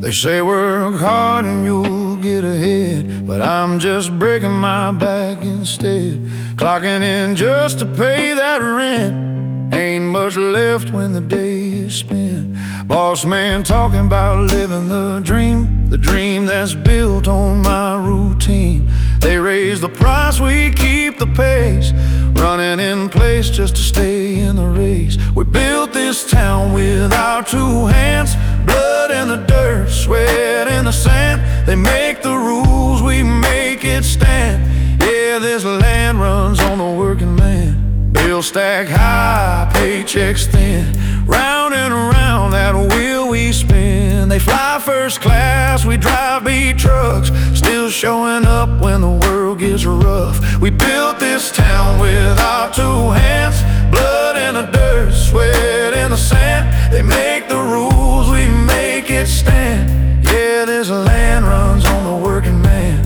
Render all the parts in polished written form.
They say work hard and you'll get ahead, but I'm just breaking my back instead. Clocking in just to pay that rent. Ain't much left when the day is spent. Boss man talking about living the dream that's built on my routine. They raise the price, we keep the pace, running in place just to stay in the race. We built this town with our two hands, blood in the dirt, sweat in the sand. They make the rules, we make it stand. Yeah, this land runs on the working man. Bills stack high, paychecks thin, round and around that wheel we spin. They fly first class, we drive beat trucks, still showing up when the world gets rough. We built this town with our two hands, blood in the dirt, sweat in the sand. They make the rules, we make it stand. Yeah, this land runs on the working man.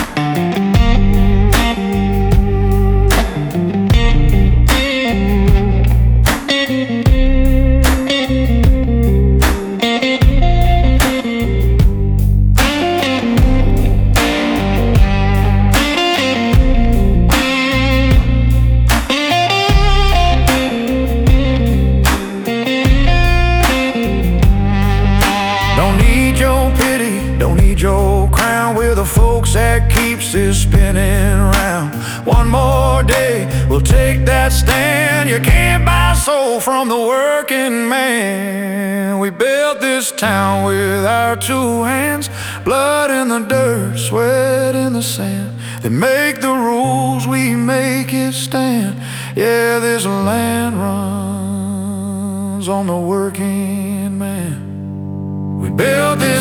Don't need your crown, we're the folks that keeps this spinning round. One more day, we'll take that stand. You can't buy soul from the working man. We built this town with our two hands, blood in the dirt, sweat in the sand. They make the rules, we make it stand. Yeah, this land runs on the working man. We built this